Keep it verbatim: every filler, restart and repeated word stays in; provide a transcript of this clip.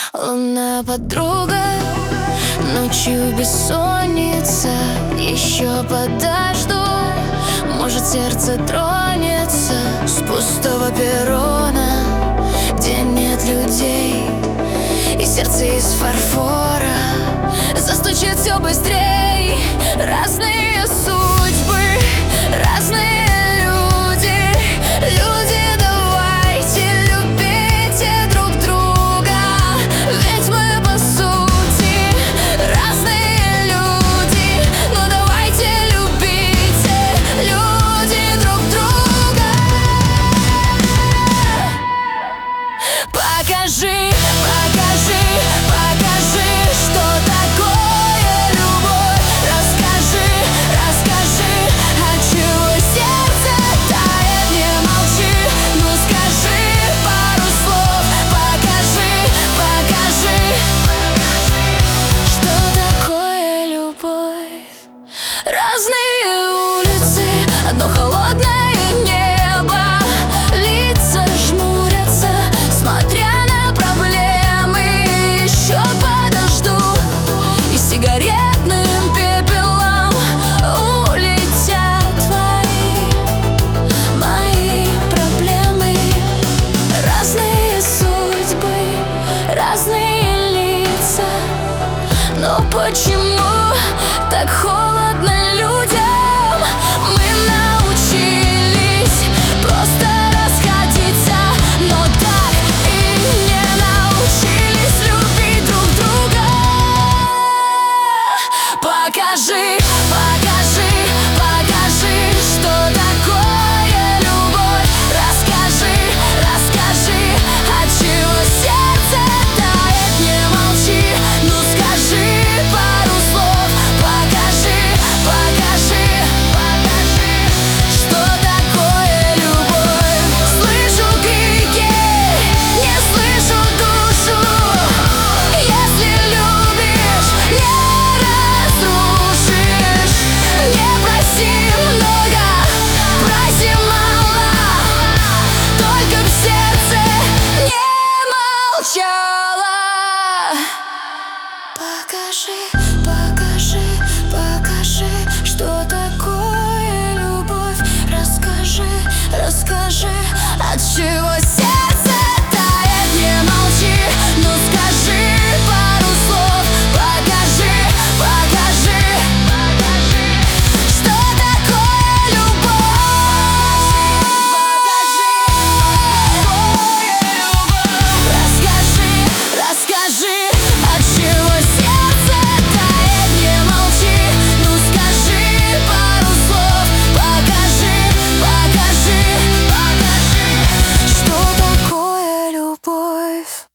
Лунная подруга, ночью бессонница. Еще подожду, может сердце тронется с пустого перрона, где нет людей, и сердце из фарфора застучит все быстрей. Разные судьбы, разные люди, люди, давайте любите друг друга, ведь мы по сути разные люди. Ну давайте любите, люди, друг друга. Покажи, покажи, покажи, что такое любовь. Расскажи, расскажи, отчего сердце тает. Не молчи, ну скажи пару слов. Покажи, покажи, что такое любовь. Разные улицы, одно холодное небо, лица жмурятся, смотря на проблемы. Еще подожду, и сигаретным пепелом улетят твои, мои проблемы. Разные судьбы, разные лица, но почему так холодно людям? Мы научились просто расходиться, но так и не научились любить друг друга. Покажи, покажи, покажи, что такое любовь. Расскажи, расскажи, отчего сердце тает. Не молчи, ну скажи пару слов. Покажи, покажи, покажи, что такое любовь. Слышу крики, не слышу душу. Если любишь, не разрушишь. Не проси много, проси мало, только б сердце не молчало. Покажи, покажи, покажи, что такое любовь. Расскажи, расскажи, отчего сердце тает. Не молчи, ну скажи пару слов. Покажи, покажи, покажи, что такое любовь. Расскажи, расскажи, отчего сердце тает. Не молчи, ну скажи пару слов. Покажи, покажи, покажи, что такое любовь.